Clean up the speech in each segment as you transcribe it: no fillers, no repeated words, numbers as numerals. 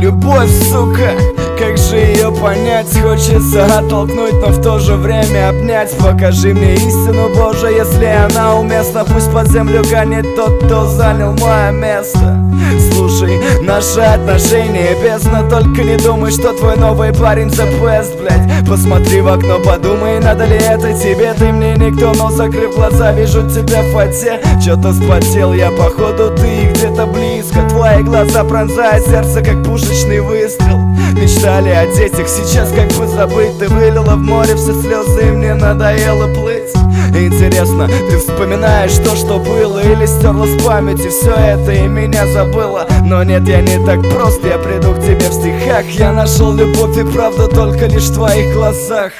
любовь, сука. Как же ее понять? Хочется оттолкнуть, но в то же время обнять. Покажи мне истину, Боже, если она уместна. Пусть под землю канет тот, кто занял мое место. Слушай, наши отношения бездна. Только не думай, что твой новый парень the best, блядь. Посмотри в окно, подумай, надо ли это тебе. Ты мне никто, но закрыв глаза, вижу тебя в фате. Чё-то спотел я, походу ты где-то близко. Твои глаза пронзают сердце, как пушечный выстрел. Мечтали о детях, сейчас как бы забыть. Ты вылила в море все слезы, и мне надоело плыть. Интересно, ты вспоминаешь то, что было, или стерла с памяти все это и меня забыла? Но нет, я не так прост, я приду к тебе в стихах. Я нашел любовь и правду только лишь в твоих глазах.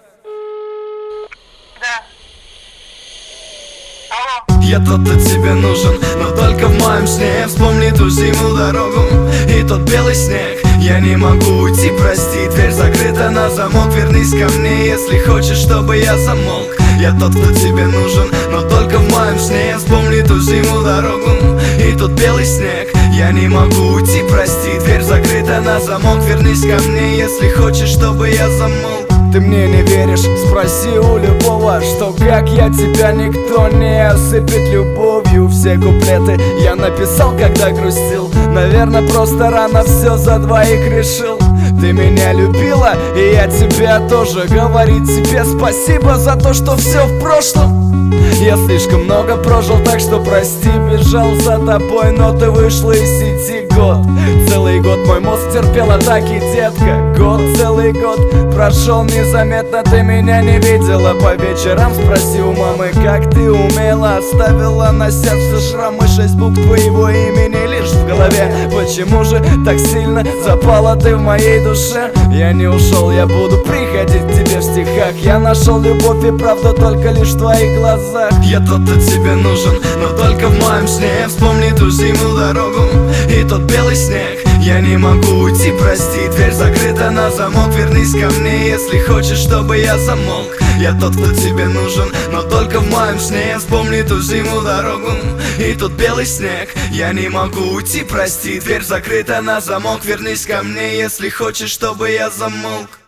Я тот, кто тебе нужен, но только в моем сне. Вспомни ту зиму дорогу и тот белый снег. Я не могу уйти, прости, дверь закрыта на замок. Вернись ко мне, если хочешь, чтобы я замолк. Я тот, кто тебе нужен, но только в моем сне. Вспомни ту зиму дорогу и тот белый снег. Я не могу уйти, прости, дверь закрыта на замок. Вернись ко мне, если хочешь, чтобы я замолк. Ты мне не веришь? Спроси у любого, что как я тебя никто не осыпет любовью. Все куплеты я написал, когда грустил. Наверное, просто рано все за двоих решил. Ты меня любила, и я тебя тоже. Говорить тебе спасибо за то, что все в прошлом. Я слишком много прожил, так что прости. Бежал за тобой, но ты вышла из сети год. Целый год мой мозг терпел атаки, детка. Год, целый год прошел незаметно, ты меня не видела. По вечерам спроси у мамы, как ты умела. Оставила на сердце шрамы, 6 букв твоего имени лишь в голове. Почему же так сильно запала ты в моей душе? Я не ушел, я буду приходить к тебе в стихах. Я нашел любовь и правду только лишь в твоих глазах. Я тот, кто тебе нужен, но только в моем сне. Вспомни ту зиму дорогу и тот белый снег. Я не могу уйти, прости, дверь закрыта на замок. Вернись ко мне, если хочешь, чтобы я замолк. Я тот, кто тебе нужен, но только в моем сне. Вспомни ту зиму дорогу и тот белый снег. Я не могу уйти, прости, дверь закрыта на замок. Вернись ко мне, если хочешь, чтобы я замолк.